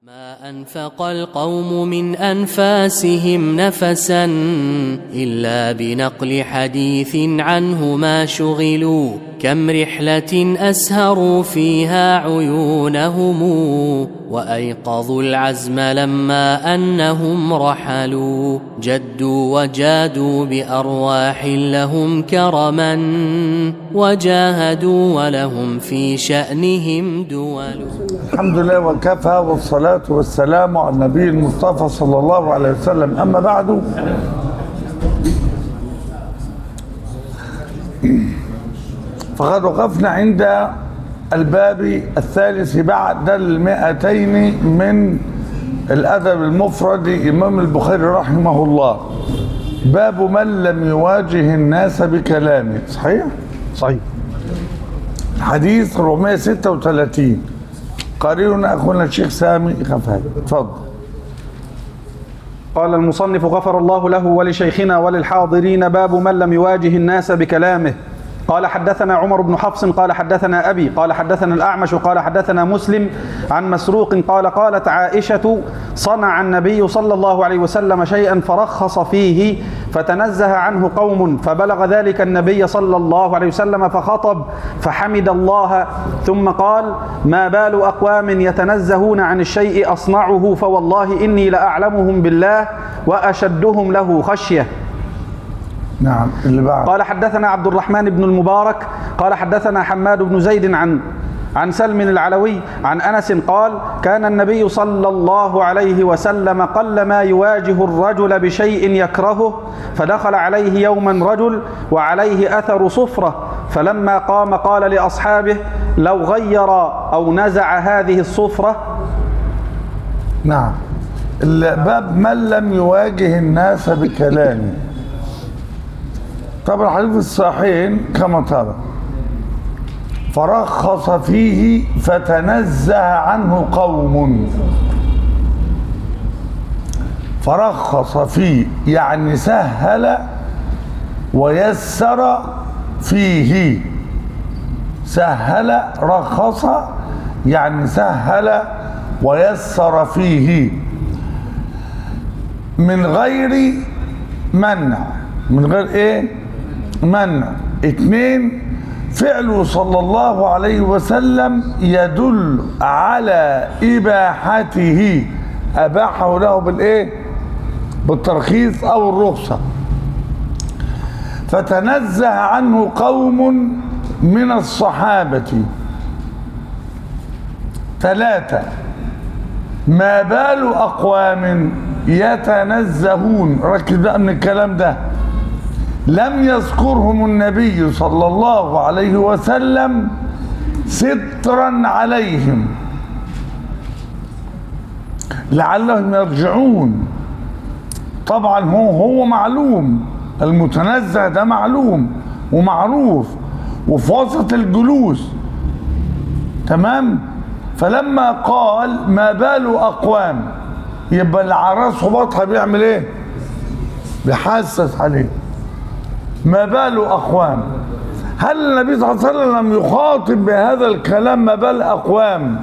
ما أنفق القوم من أنفاسهم نفسا إلا بنقل حديث عنه ما شغلوا كم رحلة أسهروا فيها عيونهم وأيقظوا العزم لما أنهم رحلوا جدوا وجادوا بأرواح لهم كرما وجاهدوا ولهم في شأنهم دول. الحمد لله وكفى والصلاة والسلام على النبي المصطفى صلى الله عليه وسلم. أما بعد، فقد وقفنا عند الباب الثالث بعد 200 من الأدب المفرد إمام البخاري رحمه الله. باب من لم يواجه الناس بكلامه. صحيح؟ صحيح. حديث 436. قارئنا أخونا الشيخ سامي خفاجي، اتفضل. قال المصنف غفر الله له ولشيخنا وللحاضرين: باب من لم يواجه الناس بكلامه. قال حدثنا عمر بن حفص قال حدثنا أبي قال حدثنا الأعمش قال حدثنا مسلم عن مسروق قال قالت عائشة: صنع النبي صلى الله عليه وسلم شيئا فرخص فيه فتنزه عنه قوم فبلغ ذلك النبي صلى الله عليه وسلم فخطب فحمد الله ثم قال: ما بال أقوام يتنزهون عن الشيء أصنعه فوالله إني لأعلمهم بالله وأشدهم له خشية. نعم. اللي بعد. قال حدثنا عبد الرحمن بن المبارك قال حدثنا حماد بن زيد عن سلم العلوي عن أنس قال: كان النبي صلى الله عليه وسلم قلما يواجه الرجل بشيء يكرهه فدخل عليه يوما رجل وعليه أثر صفرة فلما قام قال لأصحابه: لو غير أو نزع هذه الصفرة. نعم. الباب من لم يواجه الناس بكلامه. طبعا الحديث الصحيحين كما ترى: فرخص فيه فتنزه عنه قوم. فرخص فيه يعني سهل ويسر فيه. سهل، رخص يعني سهل ويسر فيه من غير منع. من غير ايه؟ منع. 2، فعله صلى الله عليه وسلم يدل على إباحته. أباحه له بالإيه؟ بالترخيص أو الرخصة. فتنزه عنه قوم من الصحابة. 3، ما بال أقوام يتنزهون. ركز بقى من الكلام ده. لم يذكرهم النبي صلى الله عليه وسلم سترا عليهم لعلهم يرجعون. طبعا هو معلوم، المتنزه ده معلوم ومعروف وفي وسط الجلوس، تمام. فلما قال ما بال أقوام، يبقى اللي على راسه بطحه بيعمل ايه؟ بيحسس عليه. ما بال أقوام. هل النبي صلى الله عليه وسلم لم يخاطب بهذا الكلام ما بال أقوام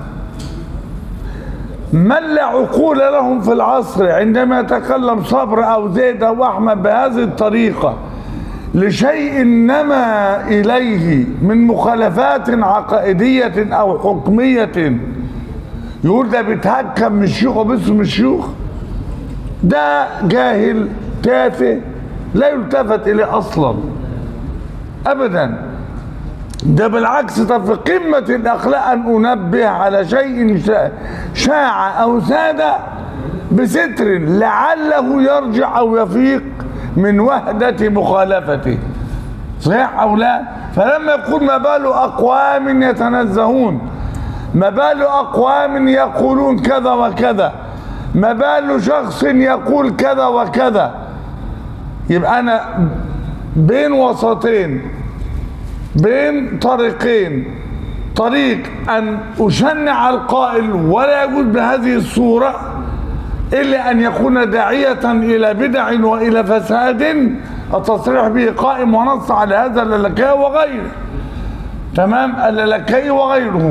من لا عقول لهم في العصر عندما يتكلم صبر أو زيد أو أحمد بهذه الطريقة لشيء نما إليه من مخالفات عقائدية أو حكمية، يقول ده بيتهكم من الشيوخ وباسم الشيوخ؟ ده جاهل تافه لا يلتفت إليه أصلا أبدا. ده بالعكس، ده في قمة الأخلاق أن أنبه على شيء شاع أو ساد بستر لعله يرجع أو يفيق من وهدة مخالفته. صحيح أو لا؟ فلما يقول ما بال أقوام يتنزهون، ما بال أقوام يقولون كذا وكذا، ما بال شخص يقول كذا وكذا، يبقى أنا بين وسطين، بين طريقين. طريق أن أشنع القائل ولا يجوز بهذه الصورة إلا أن يكون داعية إلى بدع وإلى فساد التصريح به قائم ونص على هذا اللالكائي وغيره، تمام، اللالكائي وغيره.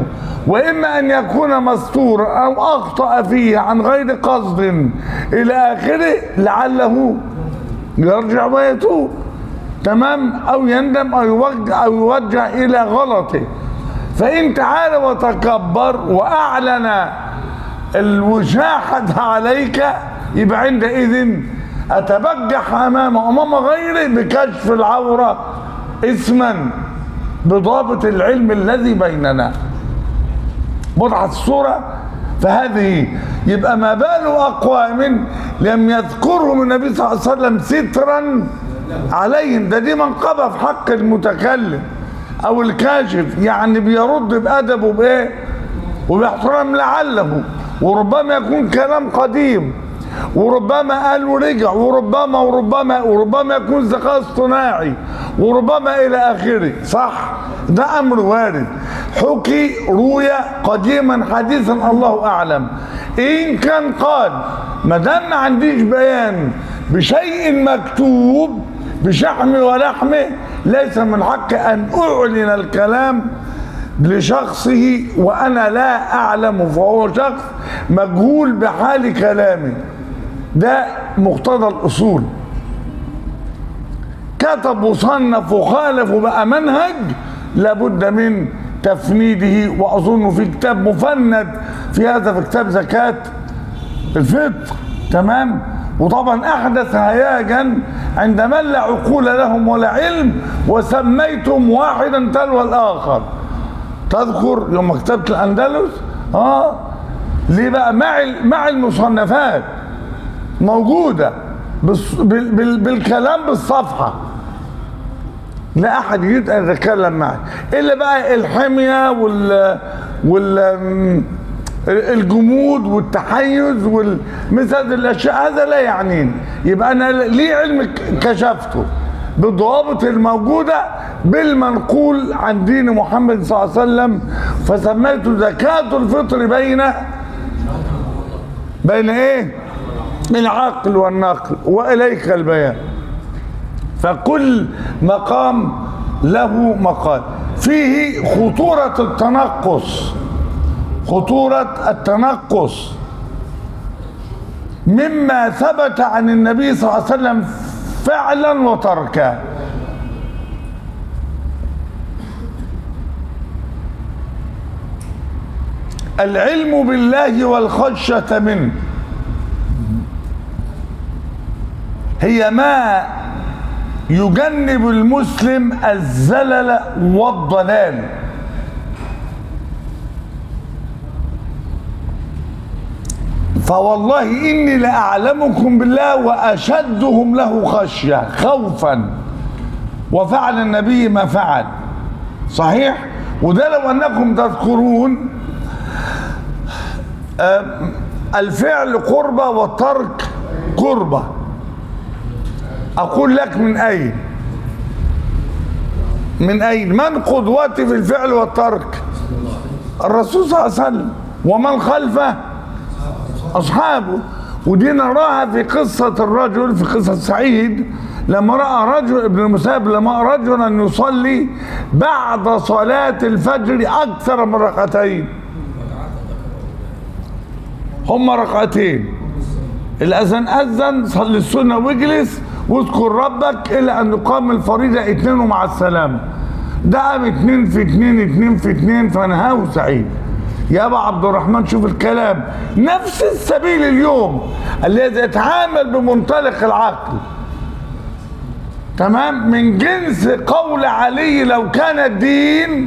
وإما أن يكون مستورا أو أخطأ فيه عن غير قصد إلى آخره لعله يرجع ويتوب، تمام، أو يندم أو يوجه إلى غلطه. فإن تعالى وتكبر وأعلن الوشاحة عليك يبقى عندئذ أتبجح أمام غيره بكشف العورة إثما بضابط العلم الذي بيننا. وضحت الصورة؟ فهذه يبقى ما بال أقوام لم يذكرهم النبي صلى الله عليه وسلم سترا عليهم، دي منقبة في حق المتكلم أو الكاشف، يعني بيرد بأدبه بإيه وباحترام لعله، وربما يكون كلام قديم، وربما قال ورجع، وربما يكون ذكاء اصطناعي، وربما إلى آخره، صح؟ ده أمر وارد، حكي روي قديما حديثا الله أعلم. إن كان قال ما دام ما عنديش بيان بشيء مكتوب بشحمه ولحمه ليس من حق أن أعلن الكلام لشخصه وأنا لا أعلم، فهو شخص مجهول بحال كلامه. ده مقتضى الأصول. كتب وصنف وخالف وبقى منهج لابد من تفنيده، وأظن في كتاب مفند في هذا، في كتاب زكاة الفطر، تمام. وطبعا أحدث هياجا عند من لا عقول لهم ولا علم، وسميتم واحدا تلو الآخر. تذكر يوم مكتبة الأندلس؟ ليه بقى؟ مع المصنفات موجودة بالكلام بالصفحة، لا أحد يريد أن يتكلم معي إلا بقى الحمية الجمود والتحيز والمثل الأشياء، هذا لا يعنيني. يبقى أنا ليه علم كشفته بالضوابط الموجودة بالمنقول عن دين محمد صلى الله عليه وسلم، فسميته زكاة الفطر بين ايه؟ العقل والنقل، وإليك البيان. فكل مقام له مقال. فيه خطورة التنقص مما ثبت عن النبي صلى الله عليه وسلم فعلا وتركا. العلم بالله والخشية منه هي ما يجنب المسلم الزلل والضلال. فوالله إني لأعلمكم بالله وأشدهم له خشية خوفا، وفعل النبي ما فعل، صحيح؟ وده لو أنكم تذكرون الفعل قربة والترك قربة. أقول لك من أين؟ من قدوتي في الفعل والترك؟ الرسول صلى الله عليه وسلم، ومن خلفه أصحابه. ودي نراها في قصة الرجل، في قصة سعيد لما رأى رجل ابن المسيب لما رأى رجلا يصلي بعد صلاة الفجر أكثر من ركعتين، هما ركعتين، الأذان أذن، صلي السنة واجلس واذكر ربك إلى أن يقام الفريضة 2 ومع السلامة. ده قام 2 في 2 فنهاه سعيد. يا أبا عبد الرحمن شوف الكلام، نفس السبيل اليوم الذي يتعامل بمنطلق العقل، تمام، من جنس قول علي لو كان الدين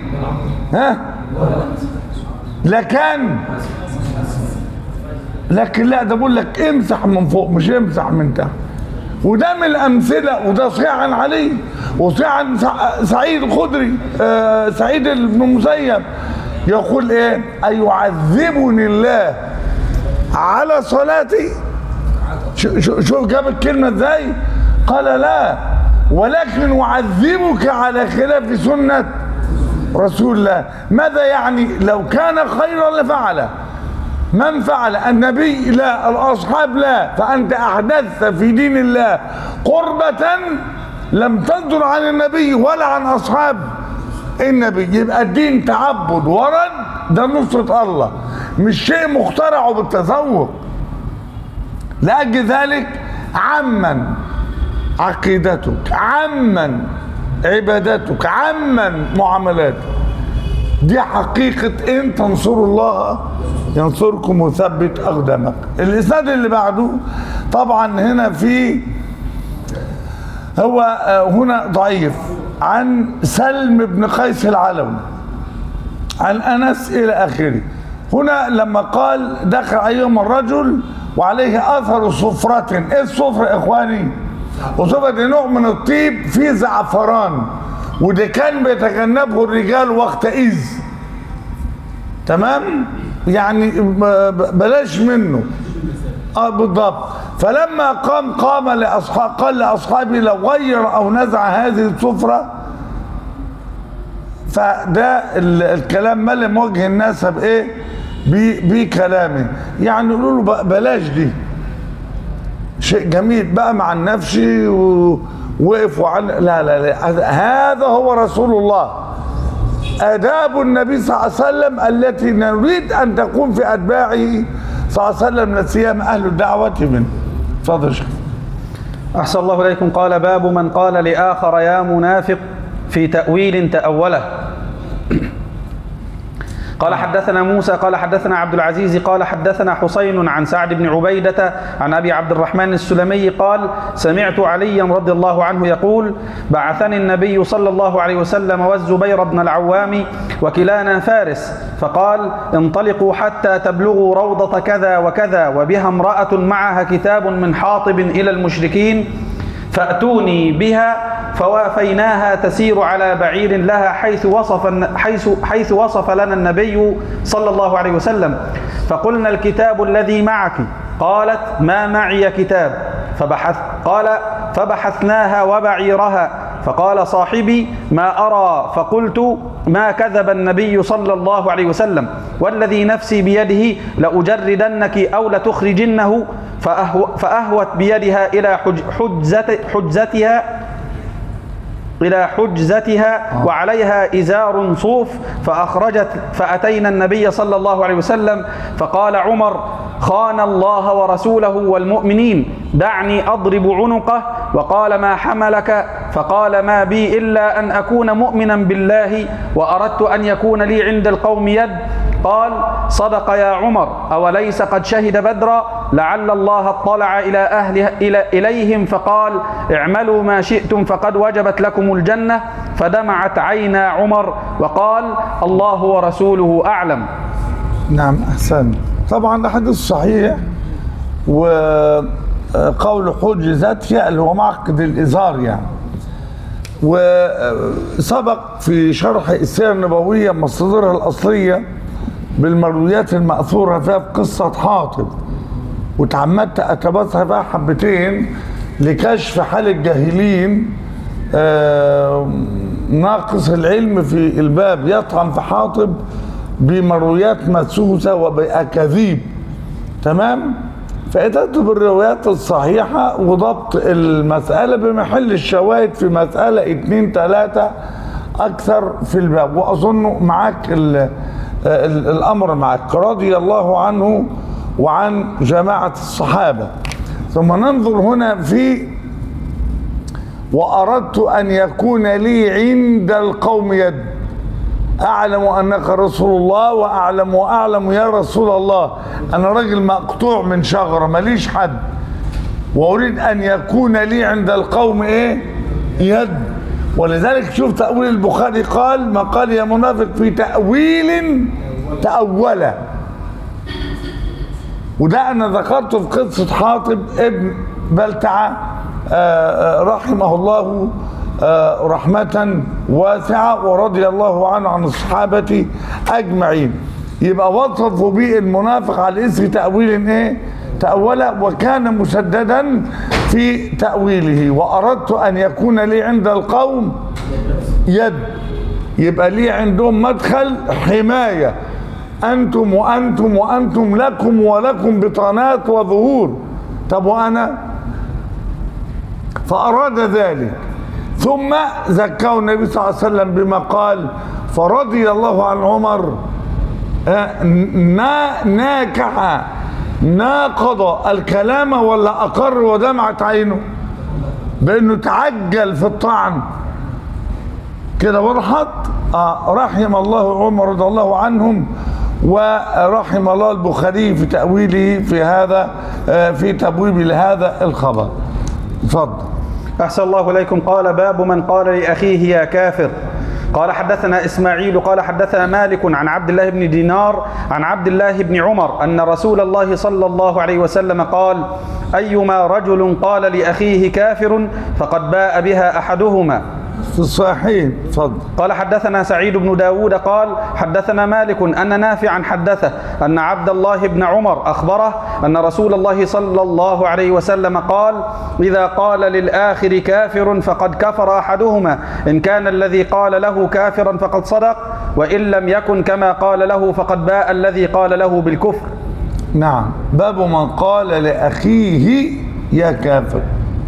لكان، لكن لا، ده بقول لك امسح من فوق مش امسح من تحت. وده من الامثله، وده صحيح عن علي وصحيح عن سعيد الخدري، سعيد بن المسيب يقول ايه؟ أيعذبني الله على صلاتي؟ شوف جاب الكلمه ازاي؟ قال لا، ولكن أعذبك على خلاف سنه رسول الله. ماذا يعني؟ لو كان خيرا لفعله. من فعل؟ النبي لا، الأصحاب لا، فأنت أحدثت في دين الله قربة لم تصدر عن النبي ولا عن أصحاب النبي. يبقى الدين تعبد ورد، ده نصرة الله، مش شيء مخترعه بالتذوق. لأجل ذلك عمن عقيدتك، عمن عبادتك، عمن معاملاتك. دي حقيقة إن تنصروا الله ينصركم وثبت أقدامك. الإسناد اللي بعده طبعا هنا في هو هنا ضعيف، عن سلم بن قيس العلوي عن أنس إلى آخره. هنا لما قال دخل عليهم الرجل وعليه أثر صفرة. إيه الصفرة يا إخواني؟ وصفرة دي نوع من الطيب فيه زعفران، وده كان بيتجنبه الرجال وقتئذ. تمام؟ يعني بلاش منه. بالضبط. فلما قام لأصحاب قال لأصحابه لو غير أو نزع هذه الصفرة. فده الكلام ملم وجه الناس بإيه؟ بكلامه. يعني يقولوا له بلاش دي، شيء جميل بقى مع النفس ووقفوا عن لا لا لا، هذا هو رسول الله. آداب النبي صلى الله عليه وسلم التي نريد أن تكون في أتباعه صلى الله عليه وسلم، لا سيما أهل الدعوة منه. تفضل يا شيخ. أحسن الله إليكم. قال باب من قال لآخر يا منافق في تأويل تأوله. قال حدثنا موسى قال حدثنا عبد العزيز قال حدثنا حسين عن سعد بن عبيدة عن أبي عبد الرحمن السلمي قال سمعت عليا رضي الله عنه يقول بعثني النبي صلى الله عليه وسلم والزبير بن العوام وكلانا فارس، فقال انطلقوا حتى تبلغوا روضة كذا وكذا وبها امرأة معها كتاب من حاطب إلى المشركين، فأتوني بها. فوافيناها تسير على بعير لها حيث وصف لنا النبي صلى الله عليه وسلم. فقلنا الكتاب الذي معك؟ قالت ما معي كتاب. فبحثناها وبعيرها. فقال صاحبي ما أرى. فقلت ما كذب النبي صلى الله عليه وسلم والذي نفسي بيده لأجردنك أو لتخرجنه. فأهوت بيدها إلى حجزتها وعليها إزار صوف، فأخرجت. فأتينا النبي صلى الله عليه وسلم فقال عمر خان الله ورسوله والمؤمنين دعني أضرب عنقه. وقال ما حملك؟ فقال ما بي إلا أن أكون مؤمنا بالله وأردت أن يكون لي عند القوم يد. قال صدق يا عمر أوليس قد شهد بدرا لعل الله اطلع إليهم فقال اعملوا ما شئتم فقد وجبت لكم الجنة. فدمعت عينا عمر وقال الله ورسوله أعلم. نعم أحسن. طبعا الحديث صحيح، وقول حجزتها اللي هو معقد الإزار يعني. وسبق في شرح السيرة النبوية مصادرها الأصلية بالمرويات المأثورة فيها في قصة حاطب، وتعمدت أتبثها فيها حبتين لكشف حال الجاهلين ناقص العلم في الباب يطعن في حاطب بمرويات مسوسة وبأكاذيب. تمام؟ فأتيت بالروايات الصحيحة وضبط المسألة بمحل الشواهد في مسألة 2 3 أكثر في الباب، وأظن معك الأمر معك رضي الله عنه وعن جماعة الصحابة. ثم ننظر هنا في وأردت أن يكون لي عند القوم يد، أعلم أنك رسول الله وأعلم يا رسول الله أنا راجل مقطوع من شجرة ماليش حد، وأريد أن يكون لي عند القوم إيه؟ يد. ولذلك شوف تأويل البخاري قال ما قال يا منافق في تأويل تأوله، وده أنا ذكرته في قصة حاطب ابن بلتعة رحمه الله رحمة واسعة ورضي الله عنه عن الصحابة أجمعين. يبقى وصفوا به المنافق على اسم تأويل إيه؟ تأوله، وكان مسددا في تأويله. وأردت أن يكون لي عند القوم يد، يبقى لي عندهم مدخل حماية، أنتم وأنتم وأنتم لكم ولكم بطانات وظهور. طب وأنا؟ فأراد ذلك ثم ذكره النبي صلى الله عليه وسلم بما قال: فرضي الله عن عمر ناكح ناقض الكلام ولا أقر ودمعت عينه، بأنه تعجل في الطعن كده. وضحت؟ رحم الله عمر رضي الله عنهم، ورحم الله البخاري في تأويله في هذا في تبويب لهذا الخبر. اتفضل. أحسن الله إليكم. قال: باب من قال لأخيه يا كافر. قال: حدثنا إسماعيل قال حدثنا مالك عن عبد الله بن دينار عن عبد الله بن عمر أن رسول الله صلى الله عليه وسلم قال: أيما رجل قال لأخيه كافر فقد باء بها أحدهما. في الصحيحين. اتفضل. قال: حدثنا سعيد بن داود قال حدثنا مالك أن نافعا حدثه أن عبد الله بن عمر أخبره أن رسول الله صلى الله عليه وسلم قال: إذا قال للآخر كافر فقد كفر أحدهما، إن كان الذي قال له كافرا فقد صدق، وإن لم يكن كما قال له فقد باء الذي قال له بالكفر. نعم. باب من قال لأخيه يا كافر.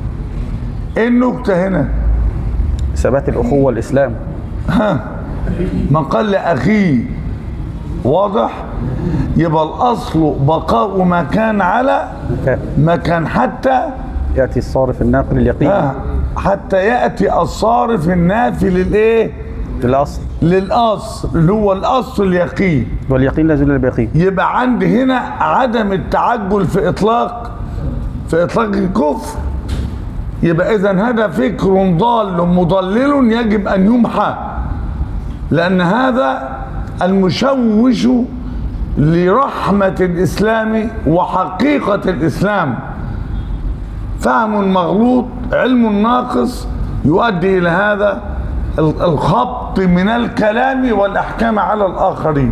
ايه النكتة هنا؟ ثبات الأخوة والإسلام. من قال لأخيه، واضح؟ يبقى الأصل بقاء ما كان على ما كان حتى يأتي الصارف الناقل اليقين. حتى يأتي الصارف النافي للإيه؟ للأصل اللي هو الأصل اليقين، واليقين لا يزول إلا بيقين. يبقى عندي هنا عدم التعجل في إطلاق الكفر. يبقى إذن هذا فكر ضال مضلل يجب أن يمحى، لأن هذا المشوش لرحمة الإسلام وحقيقة الإسلام. فهم مغلوط، علم ناقص، يؤدي إلى هذا الخبط من الكلام والأحكام على الآخرين.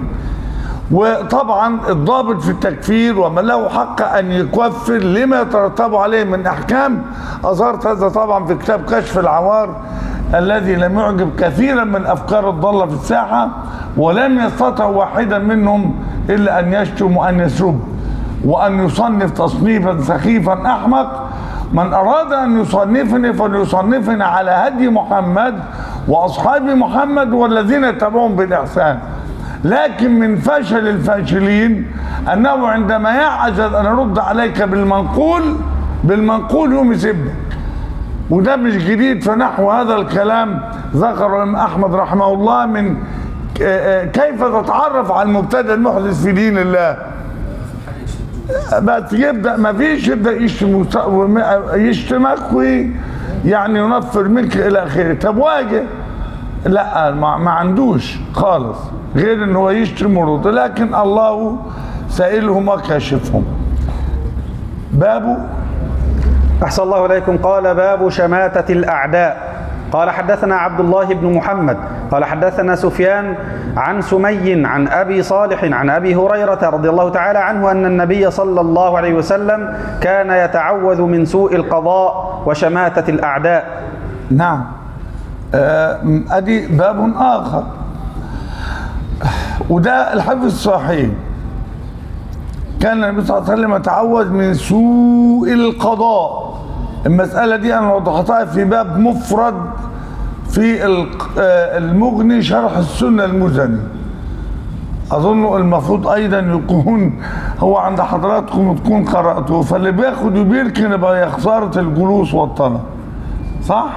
وطبعا الضابط في التكفير ومن له حق أن يكفر لما يترتب عليه من أحكام. أظهرت هذا طبعا في كتاب كشف العوار الذي لم يعجب كثيرا من الأفكار الضالة في الساحة، ولم يستطع واحدا منهم إلا أن يشتم وأن يسب وأن يصنف تصنيفا سخيفا أحمق. من أراد أن يصنفني فليصنفني على هدي محمد وأصحاب محمد والذين اتبعهم بالإحسان. لكن من فشل الفاشلين أنه عندما يعجز أن يرد عليك بالمنقول يوم يسبك. وده مش جديد، فنحو هذا الكلام ذكر الإمام أحمد رحمه الله من كيف تتعرف على المبتدع المحدث في دين الله. بس يبدأ ما فيش، يبدأ يشتمك ويعني ينفر منك إلى آخره. طب واجه؟ لا، ما عندوش خالص غير ان هو يشتم ورد، لكن الله سائلهم وكاشفهم. باب. أحسن الله إليكم. قال: باب شماتة الأعداء. قال: حدثنا عبد الله بن محمد قال حدثنا سفيان عن سمي عن أبي صالح عن أبي هريرة رضي الله تعالى عنه أن النبي صلى الله عليه وسلم كان يتعوذ من سوء القضاء وشماتة الأعداء. نعم. أدي باب آخر، وده الحديث الصحيح. كان النبي صلى الله عليه وسلم يتعوذ من سوء القضاء. المسألة دي أنا وضحتها في باب مفرد في المغني شرح السنة المزني. أظن المفروض أيضا يكون هو عند حضراتكم تكون قرأته، فاللي بياخد وبيركن يبقى يا خسارة الجلوس والطلب. صح؟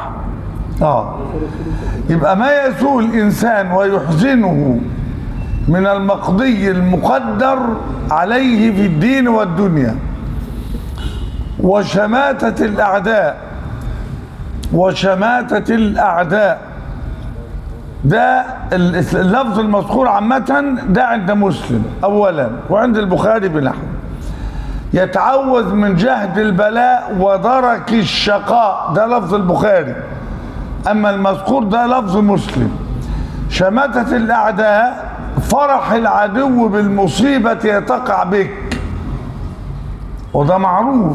يبقى ما يسوء الإنسان ويحزنه من المقضي المقدر عليه في الدين والدنيا وشماتة الأعداء. ده اللفظ المذكور عامة ده عند مسلم أولا وعند البخاري بنحو. يتعوذ من جهد البلاء ودرك الشقاء، ده لفظ البخاري، أما المذكور ده لفظ مسلم. شماتة الأعداء فرح العدو بالمصيبة تقع بك، وده معروف.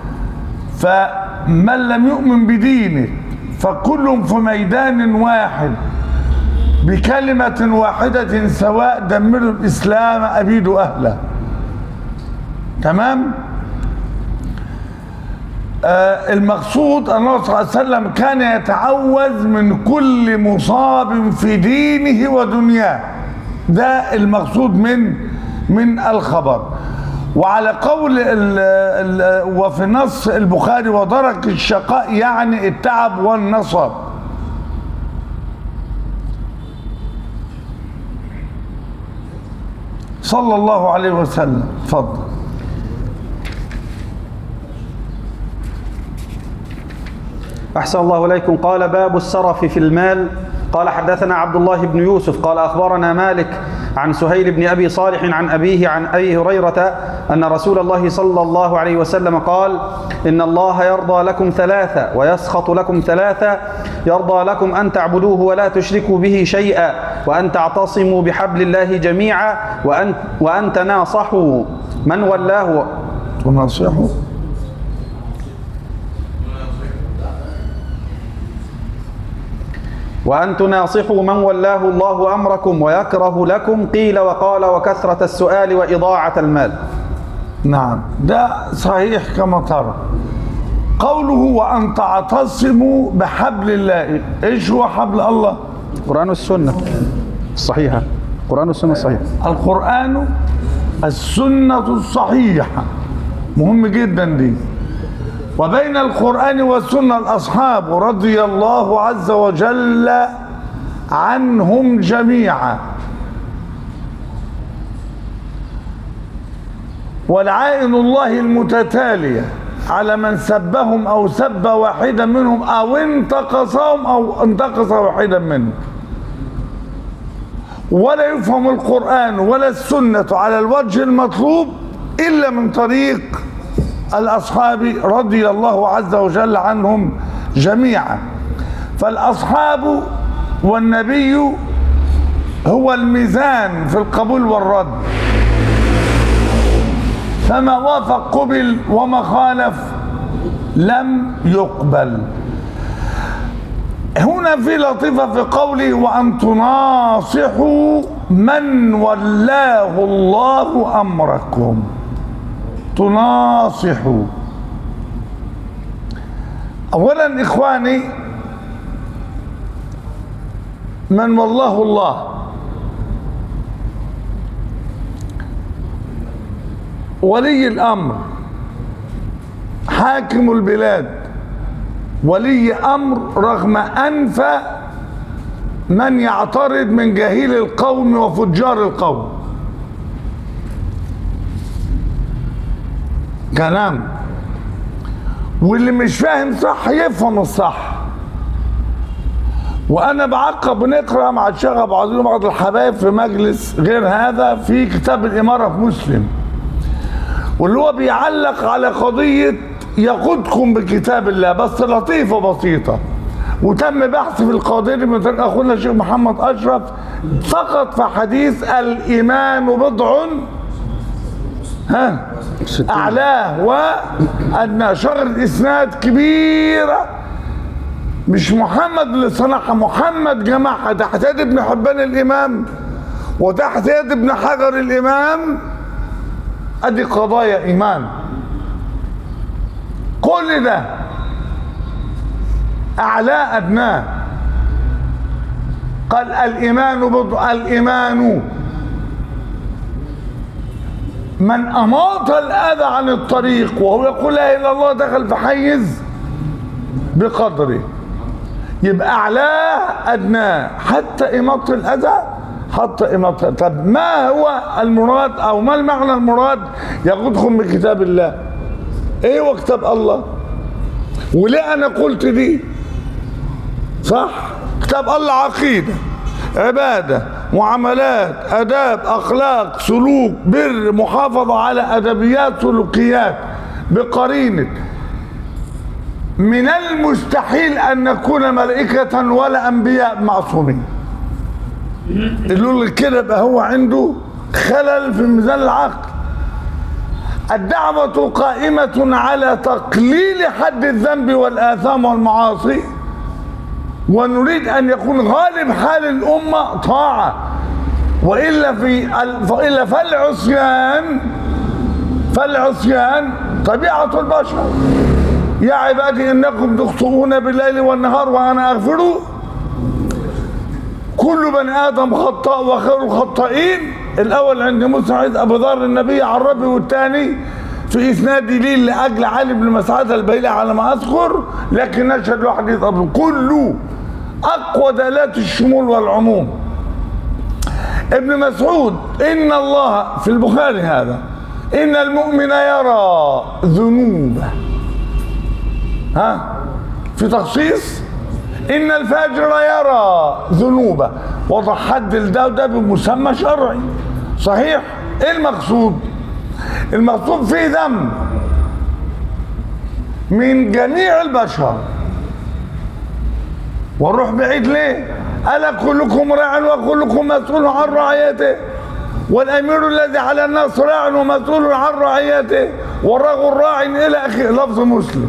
فمن لم يؤمن بدينه فكلهم في ميدان واحد بكلمة واحدة سواء دمروا الإسلام أبيدوا أهله. تمام؟ المقصود أن الرسول صلى الله عليه وسلم كان يتعوذ من كل مصاب في دينه ودنياه. ده المقصود من الخبر. وعلى قول وفي نص البخاري ودرك الشقاء يعني التعب والنصب. صلى الله عليه وسلم. تفضل. أحسن الله إليكم. قال باب السرف في المال. قال حدثنا عبد الله بن يوسف قال أخبرنا مالك عن سهيل بن أبي صالح عن أبيه عن أبي هريرة أن رسول الله صلى الله عليه وسلم قال إن الله يرضى لكم ثلاثة ويسخط لكم ثلاثة: يرضى لكم أن تعبدوه ولا تشركوا به شيئا، وأن تعتصموا بحبل الله جميعا، وأن تناصحوا من ولاه تناصحوا وأن تناصحوا من ولاه الله أمركم ويكره لكم قيل وقال وكثرة السؤال وإضاعة المال. نعم، ده صحيح كما ترى. قوله وأن تعتصموا بحبل الله، إيش هو حبل الله؟ القرآن والسنة الصحيحة. القرآن والسنة الصحيحة. القرآن السنة الصحيحة مهم جدا دي. وبين القرآن والسنة الأصحاب رضي الله عز وجل عنهم جميعا، ولعائن الله المتتالية على من سبهم أو سب واحدا منهم أو انتقصهم أو انتقص واحدا منهم. ولا يفهم القرآن ولا السنة على الوجه المطلوب إلا من طريق الأصحاب رضي الله عز وجل عنهم جميعا. فالأصحاب والنبي هو الميزان في القبول والرد، فما وافق قبل وما خالف لم يقبل. هنا في لطيفة في قوله وأن تناصحوا من ولاه الله أمركم. تناصحوا. أولا إخواني، من والله الله ولي الأمر، حاكم البلاد، ولي أمر رغم أنف من يعترض من جهيل القوم وفجار القوم. كلام. واللي مش فاهم صح يفهم الصح. وانا بعقب بنقرا مع الشيخ ابو عزيز وبعض الحبايب في مجلس غير هذا في كتاب الاماره في مسلم، واللي هو بيعلق على قضيه يقودكم بكتاب الله، بس لطيفه بسيطه. وتم بحث في القضيه من طريق اخونا الشيخ محمد اشرف فقط في حديث الايمان بضع أعلاه وأدناه. شغل إسناد كبيرة، مش محمد اللي صنعها، محمد جمعها تحت يد ابن حبان الإمام وتحت يد ابن حجر الإمام. أدي قضايا إيمان. كل ده أعلاه أدناه. قال الإيمان بضع. الإيمان من أماط الأذى عن الطريق وهو يقول لا إله إلا الله دخل في حيز بقدره. يبقى أعلاه أدناه، حتى إماطة الأذى حتى إماطة. طب ما هو المراد أو ما المعنى المراد يقودكم بكتاب الله؟ إيه هو كتاب الله؟ وليه أنا قلت دي؟ صح؟ كتاب الله عقيدة، عبادة، معاملات، آداب، أخلاق، سلوك، بر، محافظة على أدبيات، سلوكيات بقرينة. من المستحيل أن نكون ملائكة ولا أنبياء معصومين. اللي كده يبقى هو عنده خلل في ميزان العقل. الدعوة قائمة على تقليل حد الذنب والآثام والمعاصي، ونريد أن يكون غالب حال الأمة طاعة، وإلا فالعصيان طبيعة البشر. يا عبادي إنكم تخطئون بالليل والنهار وأنا أغفره. كل بني آدم خطاء وخير الخطائين. الأول عند مسعد أبو ذر النبي عربي، والثاني في إسناد دليل لأجل علي بن مسعود البيلي على ما أذكر، لكن نشهد له حديث أبو كله أقوى دلالات الشمول والعموم. ابن مسعود إن الله في البخاري هذا إن المؤمن يرى ذنوبه، ها في تخصيص إن الفاجر يرى ذنوبه، وضع حد لده وده بمسمى شرعي صحيح. إيه المقصود؟ المقصود فيه ذنب من جميع البشر. ونروح بعيد ليه؟ ألا كلكم راع وكلكم مسؤول عن رعيته، والأمير الذي على الناس راع ومسؤول عن رعيته، والرجل راع إلى آخره، لفظ مسلم.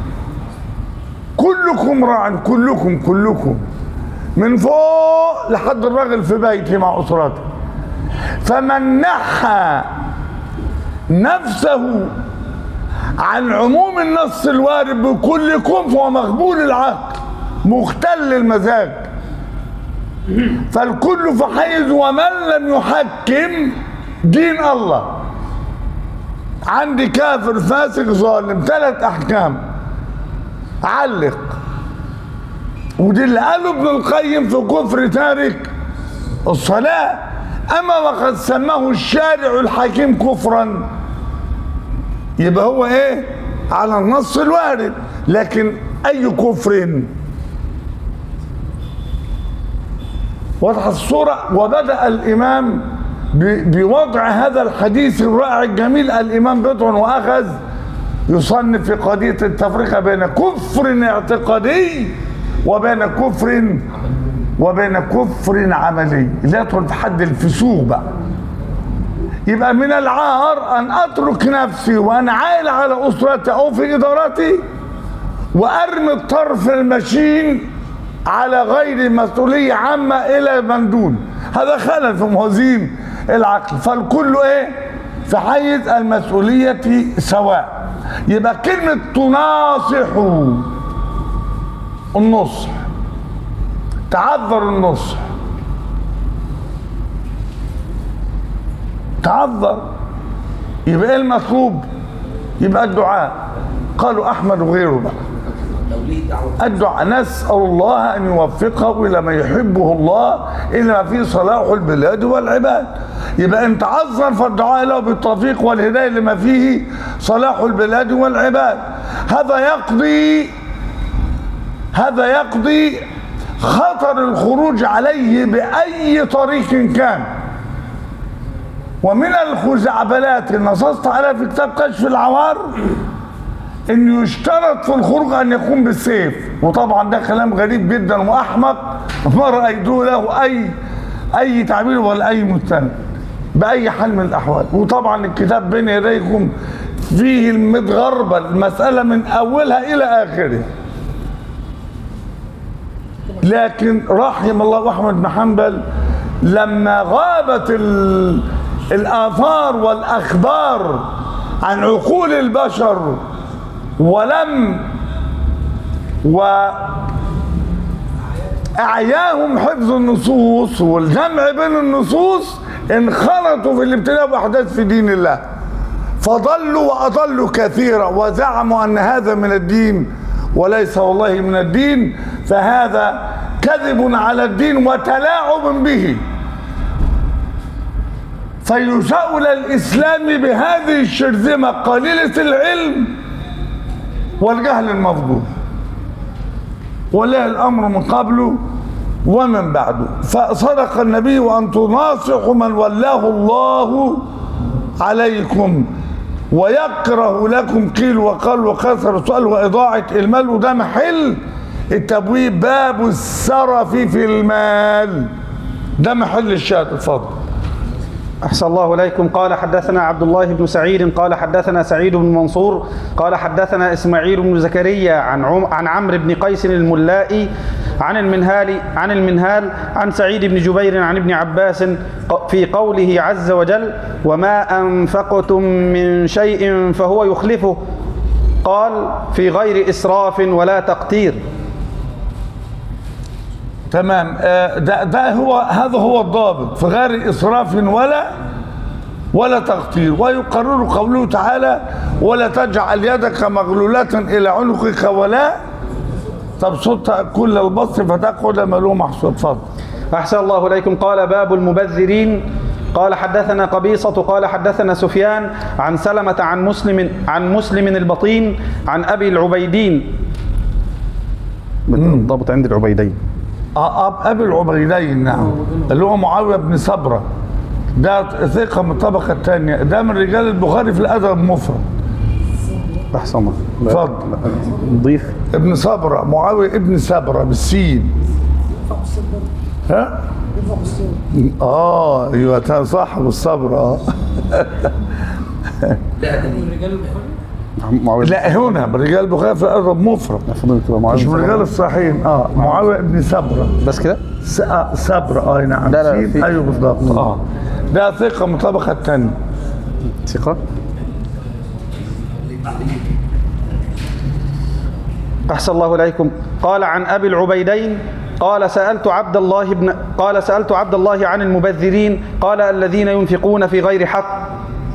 كلكم راع، كلكم من فوق لحد الرجل في بيته مع أسرته. فمن نحى نفسه عن عموم النص الوارد بكلكم فهو مغبول العقل مختل المزاج. فالكل في حيز، ومن لم يحكم دين الله. عندي كافر فاسق ظالم 3 أحكام علق، ودي اللي قاله ابن القيم في كفر تارك الصلاة. أما وقد سماه الشارع الحكيم كفرا، يبقى هو ايه؟ على النص الوارد. لكن أي كفر؟ وضح الصورة. وبدأ الإمام بوضع هذا الحديث الرائع الجميل. الإمام بضع وأخذ يصنف في قضية التفرقة بين كفر اعتقادي وبين كفر عملي، لا يدخل في حد الفسوق بقى. يبقى من العار أن أترك نفسي وأنا عائل على أسرتي أو في إدارتي وأرمي الطرف المشين على غير مسؤولية عامة إلى من دون. هذا خلل في موازين العقل. فالكل إيه؟ في حيز المسؤولية سواء. يبقى كلمة تناصح النصح، تعذر النصح، تعذر. يبقى ايه المطلوب؟ يبقى الدعاء. قالوا احمد وغيره بقى الدعاء، نسأل الله ان يوفقه الى ما يحبه الله، الى ما فيه صلاح البلاد والعباد. يبقى ان تعذر فالدعاء له بالتوفيق والهدايه لما فيه صلاح البلاد والعباد. هذا يقضي خطر الخروج عليه بأي طريق كان. ومن الخزعبلات اللي نصصت عليها في كتاب كشف العوار انه يشترط في الخروج ان يكون بالسيف، وطبعا ده كلام غريب جدا واحمق ما رايته له اي تعبير ولا اي مستند باي حال من الاحوال. وطبعا الكتاب بين يديكم فيه المتغربه المساله من اولها الى اخره. لكن رحم الله احمد بن حنبل لما غابت الآثار والأخبار عن عقول البشر وأعياهم حفظ النصوص والجمع بين النصوص، انخرطوا في الابتلاء بأحداث في دين الله، فضلوا وأضلوا كثيرا وزعموا أن هذا من الدين وليس والله من الدين. فهذا كذب على الدين وتلاعب به. فيساء الإسلام بهذه الشرذمة قليلة العلم والجهل المفضول، ولله الأمر من قبله ومن بعده. فصدق النبي وأن تناصحوا من ولاه الله عليكم ويكره لكم قيل وقال وكثر السؤال وإضاعة المال. وده محل التبويب، باب السرف في المال، ده محل الشاهد. اتفضل. أحسن الله إليكم. قال حدثنا عبد الله بن سعيد قال حدثنا سعيد بن منصور قال حدثنا إسماعيل بن زكريا عن عمرو بن قيس الملائي عن المنهال عن سعيد بن جبير عن ابن عباس في قوله عز وجل: وما أنفقتم من شيء فهو يخلفه. قال في غير إسراف ولا تقتير. تمام. هذا هو الضابط، في غير إسراف ولا تقتير. ويقرر قوله تعالى ولا تجعل يدك مغلولة إلى عنقك ولا تبسطها كل البسط فتقعد ملوم محسود. اتفضل. أحسن الله إليكم. قال باب المبذرين. قال حدثنا قبيصة قال حدثنا سفيان عن سلمة عن مسلم البطين عن أبي العبيدين. الضابط عند العبيدين. أبي العبيدين، نعم، اللي هو معاوية بن صبرة، ده ثقة من الطبقة الثانية، ده من رجال البخاري في الأدب المفرد. أحسن الله. اتفضل. نضيف ابن صبرة، معاوية ابن صبرة بالسين. ها؟ ايوه صاحب الصبر. لا هنا برجال البخاري في الأدب مفرد، مش من رجال الصحيحين. معاوية ابن صبرة بس كده. صبرة. نعم. لا ايوه بالضبط. ده ثقة من الطبقة الثانية. ثقة. أحسن الله إليكم. قال عن أبي العبيدين قال سألت عبد الله عن المبذرين قال الذين ينفقون في غير حق.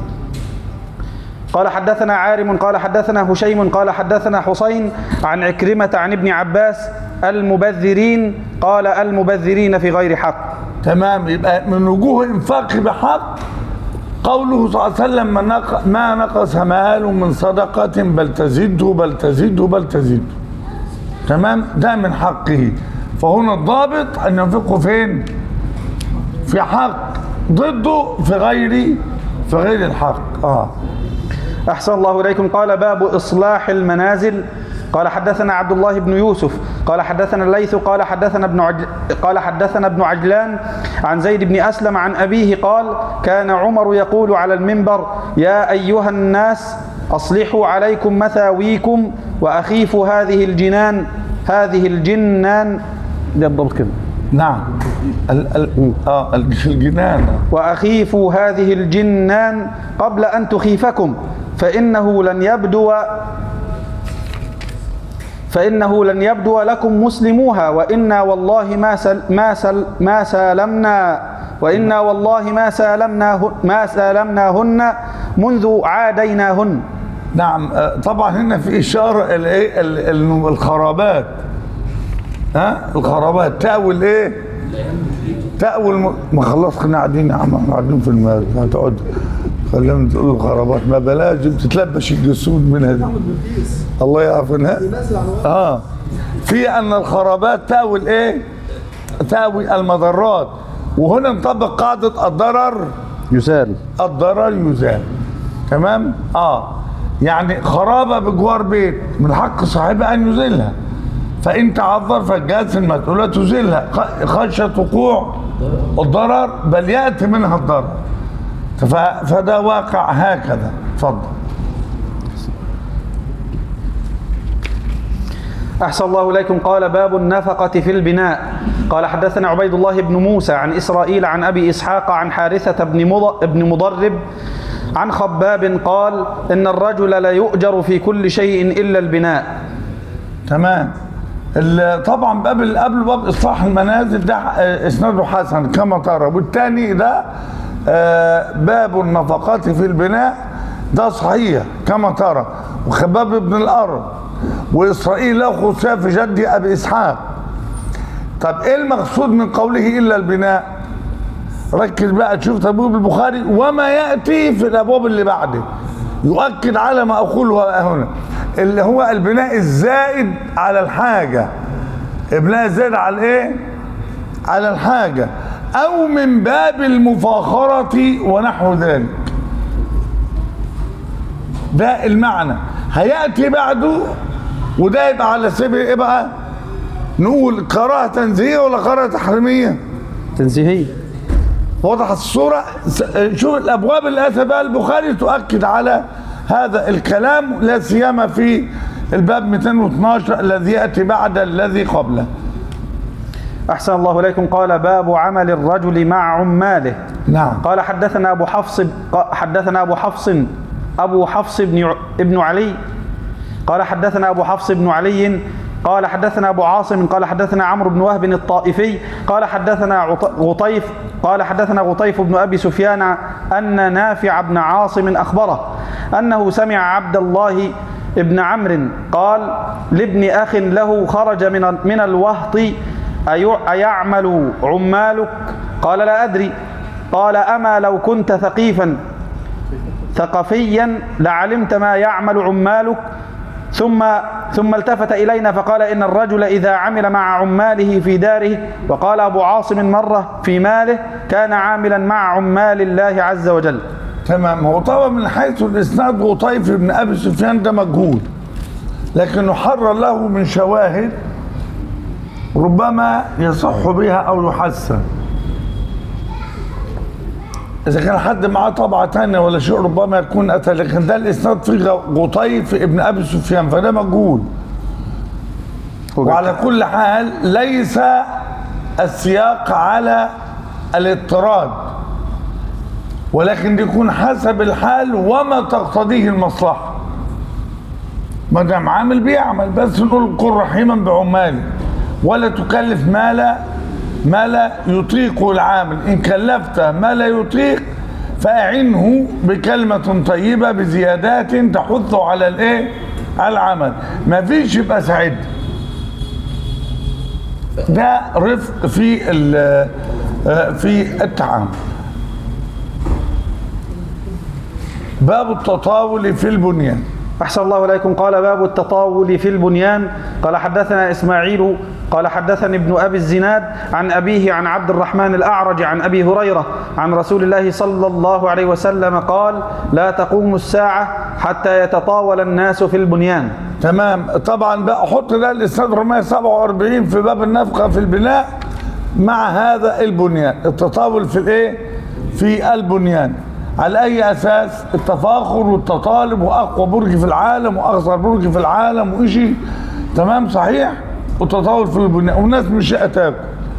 قال حدثنا عارم قال حدثنا هشيم قال حدثنا حسين عن عكرمة عن ابن عباس المبذرين قال المبذرين في غير حق. تمام. يبقى من وجوه انفاق بحق قوله صلى الله عليه وسلم ما نقص مال من صدقة بل تزيد. تمام. ده من حقه. فهنا الضابط أن ينفقه فين؟ في حق، ضده في غير الحق. أحسن الله إليكم. قال باب إصلاح المنازل. قال حدثنا عبد الله بن يوسف قال حدثنا الليث قال حدثنا ابن عجلان عن زيد بن أسلم عن أبيه قال كان عمر يقول على المنبر يا أيها الناس أصلحوا عليكم مثاويكم وأخيفوا هذه الجنان. ده بالضبط كده. نعم. الجنان. وأخيفوا هذه الجنان قبل أن تخيفكم فإنه لن يبدو لكم مسلموها وإنا والله ما سالمناهن منذ عاديناهن. نعم. طبعا هنا في إشارة الخرابات. الخرابات تأول ايه؟ تأول ما خلص خلينا قاعدين يا عم، قاعدين في المال هتقعد خلينا تقول الخرابات ما بلاش تتلبش الجسود منها دي. الله يعافينا. في ان الخرابات تأول ايه؟ تأوي المضرات. وهنا نطبق قاعدة الضرر يزال. تمام؟ يعني خرابة بجوار بيت من حق صاحبها ان يزيلها، فإن تعذر فالجهات المسؤولة تزيلها خشية وقوع الضرر بل يأتي منها الضرر. فده واقع هكذا. اتفضل. أحسن الله إليكم. قال باب النفقة في البناء. قال حدثنا عبيد الله بن موسى عن إسرائيل عن أبي إسحاق عن حارثة بن مضرب عن خباب قال إن الرجل لا يؤجر في كل شيء إلا البناء. تمام. طبعا قبل باب إصلاح المنازل ده إسناده حسن كما ترى، والثاني ده باب النفقات في البناء ده صحيح كما ترى، وخباب بن الأرض وإسرائيل له خصوصية في جد أبي إسحاق. طب إيه المقصود من قوله إلا البناء؟ ركز بقى تشوف تبويب البخاري وما يأتي في الأبواب اللي بعده يؤكد على ما أقوله هنا، اللي هو البناء الزائد على الحاجة. البناء الزائد على الايه؟ على الحاجة، او من باب المفاخرة ونحو ذلك. ده المعنى هيأتي بعده، وده يبقى على سبيل ايه بقى؟ نقول كراهة تنزيهية ولا كراهة تحريمية؟ تنزيهية. وضحت الصورة؟ شوف الابواب اللي اتى بها البخاري تؤكد على هذا الكلام، لا سيما في الباب 212 الذي ياتي بعد الذي قبله. احسن الله اليكم. قال باب عمل الرجل مع عماله. نعم. قال حدثنا ابو حفص ابن علي قال حدثنا أبو حفص بن علي قال حدثنا أبو عاصم قال حدثنا عمرو بن وهب الطائفي قال حدثنا غطيف بن أبي سفيان أن نافع بن عاصم أخبره أنه سمع عبد الله ابن عمرو قال لابن أخ له خرج من الوهط أيعمل عمالك؟ قال لا أدري. قال أما لو كنت ثقفيا لعلمت ما يعمل عمالك. ثم التفت إلينا فقال إن الرجل إذا عمل مع عماله في داره، وقال أبو عاصم مرة في ماله، كان عاملا مع عمال الله عز وجل. تمام. هو طبعا من حيث الإسناد غطيف بن أبي سفيان ده مجهول، لكن يحرر له من شواهد ربما يصح بها أو يحسن. إذا كان حد معاه طبعة تانية ولا شيء ربما يكون أتى، لكن ده الإسناد فيه غطيف ابن أبي سفيان فده مجهول. وعلى كل حال ليس السياق على الاضطراد، ولكن يكون حسب الحال وما تقتضيه المصلحة. ما دام عامل بيعمل، بس نقول كن رحيما بعمالي ولا تكلف ما لا يطيقه العامل. إن كلفت ما لا يطيق فأعنه بكلمة طيبة بزيادات تحثه على الايه؟ على العمل. ما فيش يبقى سعيد. ده رفق في التعامل. باب التطاول في البنيان. أحسن الله إليكم. قال باب التطاول في البنيان. قال حدثنا إسماعيل قال حدثني ابن أبي الزناد عن أبيه عن عبد الرحمن الأعرج عن أبي هريرة عن رسول الله صلى الله عليه وسلم قال لا تقوم الساعة حتى يتطاول الناس في البنيان. تمام. طبعا بقى حط ده الإسناد 447 في باب النفقة في البناء مع هذا البنيان. التطاول في الايه؟ في البنيان. على أي أساس؟ التفاخر والتطالب وأقوى برج في العالم وأغصر برج في العالم وإشي. تمام صحيح. والتطاول في البنيان والناس مش أتاكم.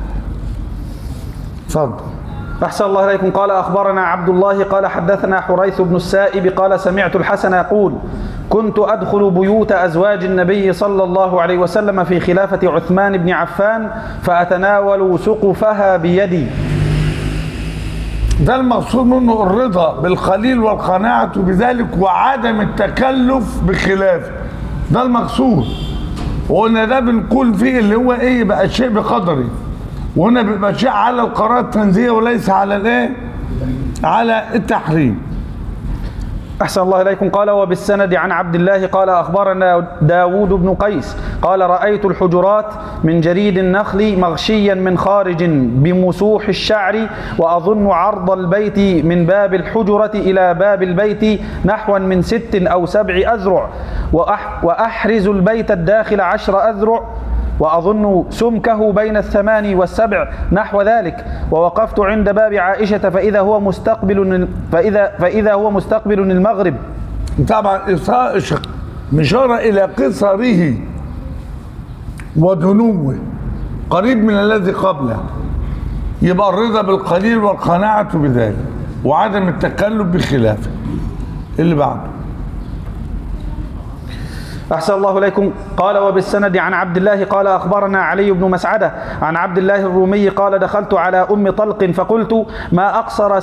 اتفضل. أحسن الله إليكم. قال أخبرنا عبد الله قال حدثنا حريث بن السائب قال سمعت الحسن يقول كنت أدخل بيوت أزواج النبي صلى الله عليه وسلم في خلافة عثمان بن عفان فأتناول سقفها بيدي. ده المقصود منه الرضا بالقليل والقناعة بذلك وعدم التكلف بخلافه. ده المقصود. وقلنا ده بنقول فيه اللي هو ايه؟ بقى شيء بقدري، وهنا بيبقى شيء على القرار التنزيهي وليس على الايه؟ على التحريم. أحسن الله إليكم. قال وبالسند عن عبد الله قال أخبرنا داود بن قيس قال رأيت الحجرات من جريد النخل مغشيا من خارج بمسوح الشعر، وأظن عرض البيت من باب الحجرة إلى باب البيت نحوا من 6 أو 7 أذرع، وأحرز البيت الداخل 10 أذرع، وأظن سمكه بين 8 و7 نحو ذلك. ووقفت عند باب عائشة فإذا هو مستقبل المغرب. طبعا مشارة إلى قصره ودنوه قريب من الذي قبله. يبقى الرضا بالقليل والقناعة بذلك وعدم التكلف بخلافه. اللي بعده. أحسن الله إليكم. قال وبالسند عن عبد الله قال أخبرنا علي بن مسعدة عن عبد الله الرومي قال دخلت على أم طلق فقلت ما أقصر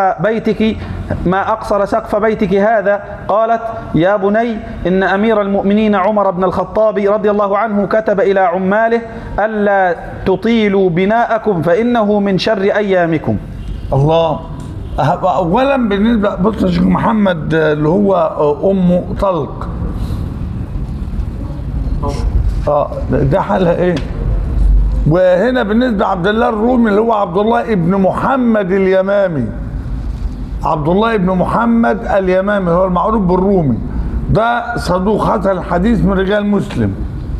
سقف بيتك هذا؟ قالت يا بني إن أمير المؤمنين عمر بن الخطاب رضي الله عنه كتب إلى عماله ألا تطيلوا بناءكم فإنه من شر أيامكم. الله. أولا بالنسبة بص يا شيخ محمد اللي هو أم طلق ده حالها ايه؟ وهنا بالنسبه عبد الله الرومي اللي هو عبد الله ابن محمد اليمامي. عبد الله ابن محمد اليمامي هو المعروف بالرومي. ده صدوق حسن الحديث من رجال مسلم.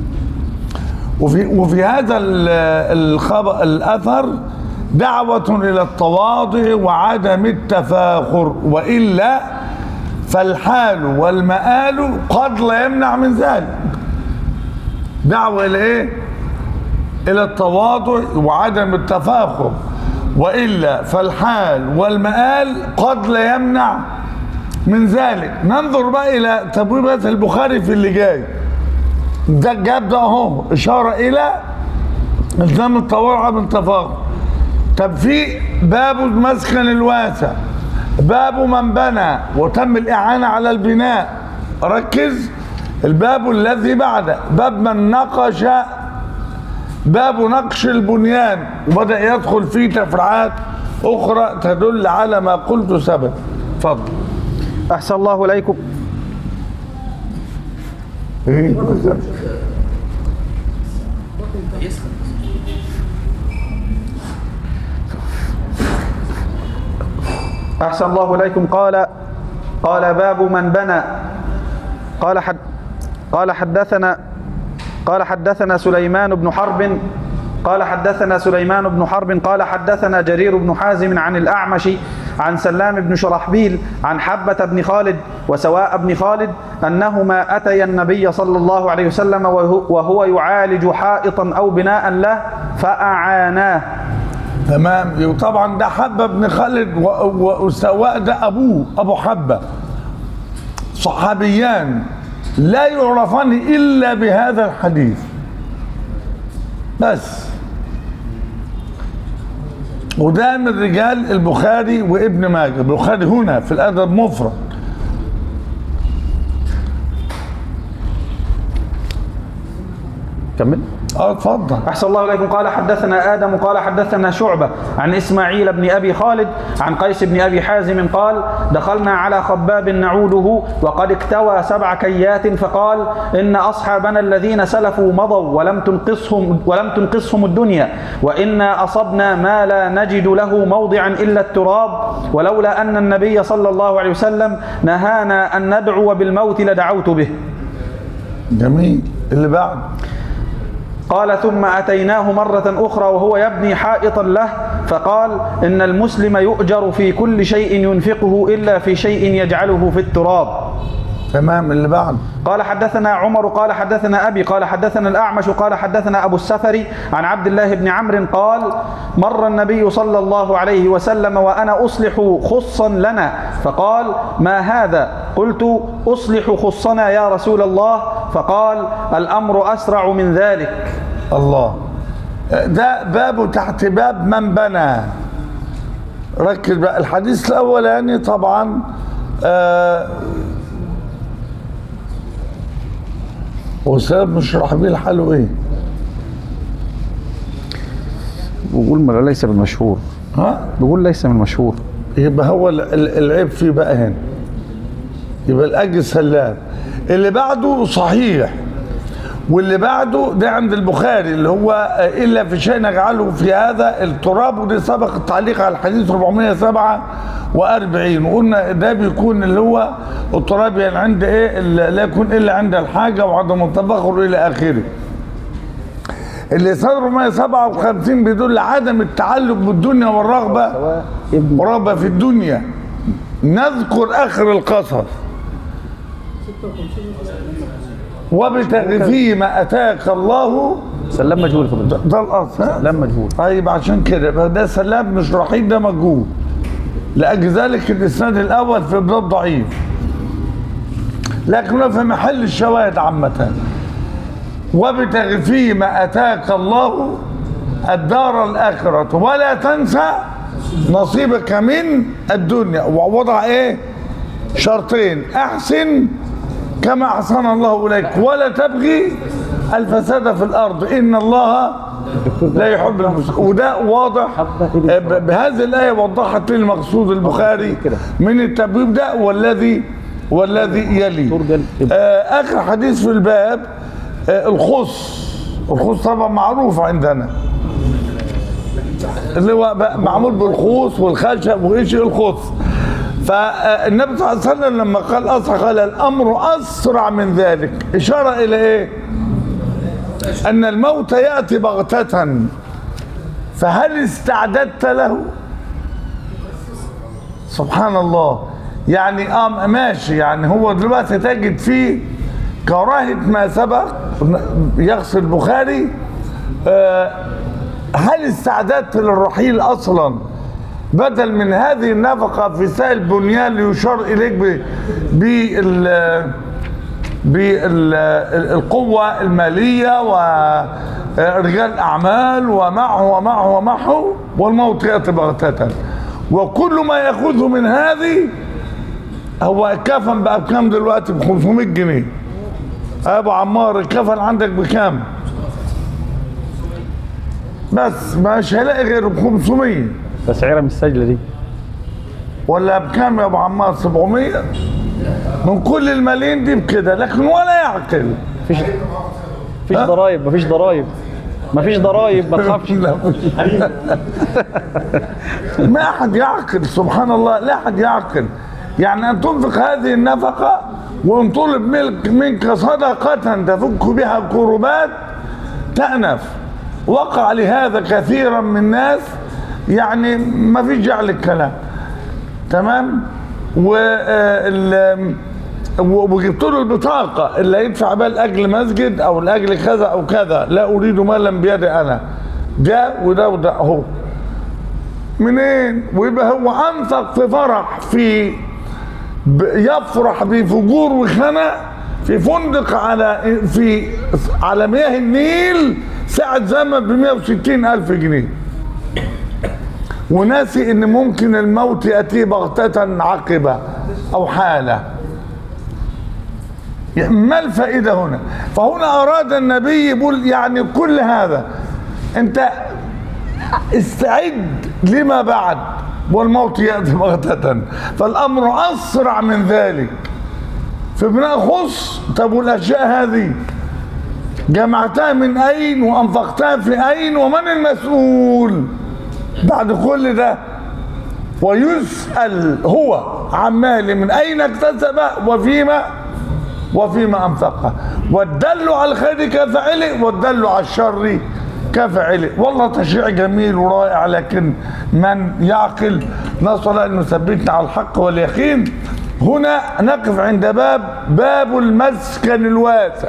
وفي هذا الخبر الاثر دعوه الى التواضع وعدم التفاخر، والا فالحال والمآل قد لا يمنع من ذلك. دعوة إلى إيه؟ إلى التواضع وعدم التفاخر، وإلا فالحال والمآل قد لا يمنع من ذلك ننظر بقى الى تبويبات البخاري في اللي جاي. ده جاب ده اهو اشاره الى الزام التورع بالتفاضل. طب في باب المسكن الواسع، باب من بنى وتم الاعانه على البناء، ركز. الباب الذي بعده باب من نقش، باب نقش البنيان، وبدأ يدخل فيه تفريعات أخرى تدل على ما قلت سبب. اتفضل. أحسن الله إليكم. إيه؟ أحسن الله إليكم. قال باب من بنى. قال حدثنا سليمان بن حرب قال حدثنا جرير بن حازم عن الأعمش عن سلام بن شرحبيل عن حبة بن خالد وسواء بن خالد أنهما أتيا النبي صلى الله عليه وسلم وهو يعالج حائطا أو بناء له فأعاناه. تمام. وطبعا ده حبة بن خالد وسواء ده أبوه أبو حبة، صحابيان لا يعرفان إلا بهذا الحديث بس، وده من رجال البخاري وابن ماجه. البخاري هنا في الأدب مفرد. كمل. اتفضل. أحسن الله إليكم. قال حدثنا آدم قال حدثنا شعبة عن إسماعيل بن أبي خالد عن قيس بن أبي حازم قال دخلنا على خباب نعوده وقد اكتوى 7 كيات فقال إن أصحابنا الذين سلفوا مضوا ولم تنقصهم الدنيا، وإنا أصبنا ما لا نجد له موضعا إلا التراب، ولولا أن النبي صلى الله عليه وسلم نهانا أن ندعو بالموت لدعوت به. جميل. اللي بعد قال ثم أتيناه مرة أخرى وهو يبني حائطا له فقال إن المسلم يؤجر في كل شيء ينفقه إلا في شيء يجعله في التراب. تمام. اللي بعد قال حدثنا عمر قال حدثنا أبي قال حدثنا الأعمش قال حدثنا أبو السفري عن عبد الله بن عمرو قال مر النبي صلى الله عليه وسلم وأنا أصلح خصا لنا فقال ما هذا؟ قلت أصلح خصنا يا رسول الله، فقال الأمر أسرع من ذلك. الله. ده باب تحت باب من بنى. ركز بقى. الحديث الأولاني طبعا وسبب مش راح بيه الحلو ايه؟ بقول ليس بالمشهور. بقول ليس من المشهور. يبقى هو العيب فيه بقى هنا. يبقى الأجل سلام. اللي بعده صحيح، واللي بعده ده عند البخاري اللي هو إلا في شيء نجعله في هذا التراب، ودي سبق التعليق على الحديث 447، وقلنا ده بيكون اللي هو التراب يعني عند ايه لا يكون إلا عند الحاجة وعدم التفاخر إلى آخره. اللي صدر 457 بيدل عدم التعلق بالدنيا والرغبة في الدنيا. نذكر آخر القصص وابتغ فيما اتاك الله. سلام مجهول ده الاصل. سلام مجهول. طيب عشان كده ده سلام مش رحيم، ده مجهول. لاجل ذلك الاسناد الاول في بلاد ضعيف، لكنه في محل الشواهد عامه. وابتغ فيما اتاك الله الدار الاخره ولا تنسى نصيبك من الدنيا. ووضع ايه؟ شرطين: احسن كما أحسن الله إليك ولا تبغي الفساد في الأرض إن الله لا يحب المفسدين. وده واضح بهذه الآية وضحت لي المقصود البخاري من التبويب ده والذي يلي. آخر حديث في الباب الخص. الخص طبعا معروف عندنا اللي هو معمول بالخوص والخشب وإيش الخص. فالنبي صلى الله عليه وسلم لما قال أسرع قال الأمر أسرع من ذلك، إشارة إلى إيه؟ أن الموت يأتي بغتة، فهل استعددت له؟ سبحان الله. يعني ماشي، يعني هو دلوقتي تجد فيه كراهة ما سبق يقصد البخاري. هل استعددت للرحيل أصلا بدل من هذه النفقة في سائل بنيان ليشار إليك بالقوة المالية ورجال أعمال ومعه والموت يأتي بغتة. وكل ما يأخذه من هذه هو كفن بقى بكام دلوقتي؟ ب 500 جنيه. أبو عمار الكفن عندك بكام؟ بس مش هلاقي غير ب 500. تسعيرة من السجلة دي ولا بكام يا ابو عمار؟ 700 من كل الملايين دي بكده، لكن ولا يعقل. مفيش ضرايب، مفيش ضرايب، مفيش ضرايب، ما تخافش. ما احد يعقل، سبحان الله، لا احد يعقل. يعني ان تنفق هذه النفقه وان طلب منك صدقه تفك بها الكربات تأنف. وقع لهذا كثيرا من الناس، يعني ما فيش جعل الكلام تمام. وجبت له البطاقه اللي هيدفع بها لاجل مسجد او لاجل كذا او كذا، لا اريد مالا بيدي انا، ده وده وده اهو. منين؟ ويبقى هو انفق في فرح، في يفرح بفجور وخنق في فندق على مياه النيل ساعة زمن ب 160,000 جنيه، وناسي ان ممكن الموت يأتيه بغتة عقبة او حالة. ما الفائدة هنا؟ فهنا اراد النبي يقول يعني كل هذا انت استعد لما بعد والموت يأتي بغتة، فالامر اسرع من ذلك. فبناء خص. طب والاشياء هذه جمعتها من اين وانفقتها في اين ومن المسؤول بعد كل ده؟ ويسأل هو عن ماله من اين اكتسب وفيما انفقه. والدل على الخير كفاعله والدل على الشر كفاعله. والله تشريع جميل ورائع، لكن من يعقل نسأل ان يثبتنا على الحق واليقين. هنا نقف عند باب المسكن الواسع.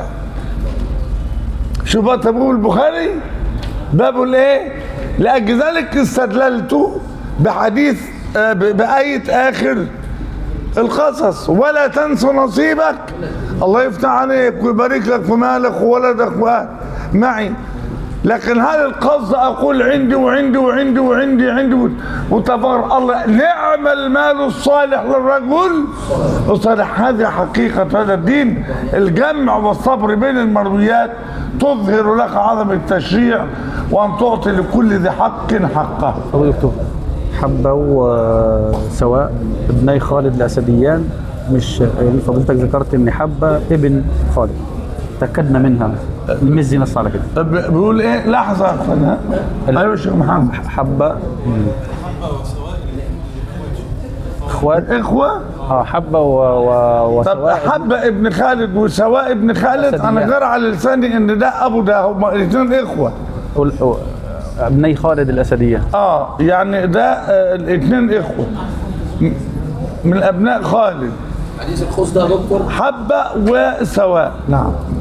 شوف تبوه البخاري باب الايه؟ لاجل ذلك استدللت بحديث بآية اخر القصص: ولا تنسوا نصيبك. الله يفتح عليك ويبارك لك في مالك وولدك معي. لكن هل القصد اقول عندي وعندي وعندي وعندي عندي وتفر الله نعم المال الصالح للرجل الصالح. هذه حقيقة هذا الدين. الجمع والصبر بين المرويات تظهر لك عظم التشريع وان تعطي لكل ذي حق حقه. أبو دكتور، حبة وسواء ابني خالد الأسديان، مش يعني فضلتك ذكرت ان حبة ابن خالد، تأكدنا منها المزي نص على كده. بيقول ايه؟ لحظة اخوانها. ايوه يا شيخ محمد. حبة اخوات اخوة. حبة وسواء. طب حبة ابن خالد وسواء ابن خالد انا جرى على لساني ان ده ابو ده، هما الاثنين اخوة. ابني خالد الأسدية. يعني ده الاثنين اخوة من ابناء خالد. حديث الخوص ده يا دكتور حبة وسواء. نعم.